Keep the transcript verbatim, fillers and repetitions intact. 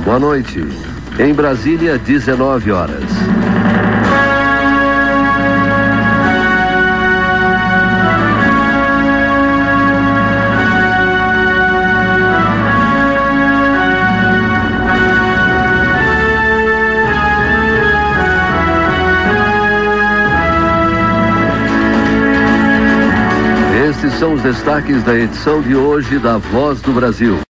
Boa noite. Em Brasília, dezenove horas. Esses são os destaques da edição de hoje da Voz do Brasil.